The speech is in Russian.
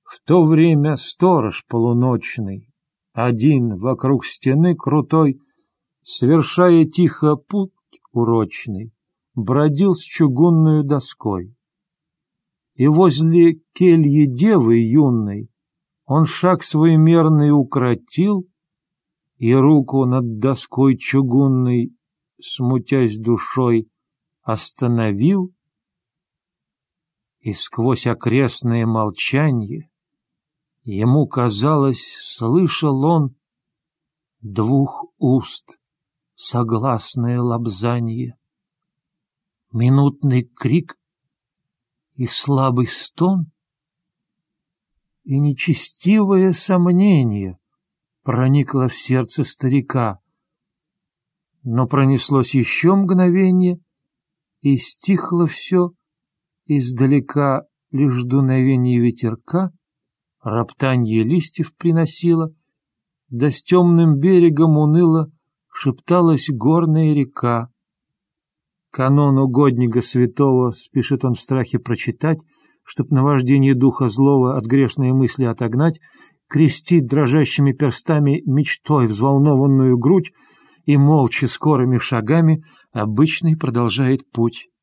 В то время сторож полуночный, один вокруг стены крутой, совершая тихо путь урочный, бродил с чугунною доской. И возле кельи девы юной он шаг свой мерный укротил и руку над доской чугунной, смутясь душой, остановил, и сквозь окрестное молчанье ему казалось, слышал он двух уст согласное лобзанье, минутный крик и слабый стон, и нечестивое сомнение проникло в сердце старика, но пронеслось еще мгновение, и стихло все, издалека лишь дуновение ветерка, роптанье листьев приносило, да с темным берегом уныло шепталась горная река. Канон угодника святого спешит он в страхе прочитать, чтоб наваждение духа злого от грешной мысли отогнать, крестит дрожащими перстами мечтой взволнованную грудь и молча скорыми шагами обычный продолжает путь.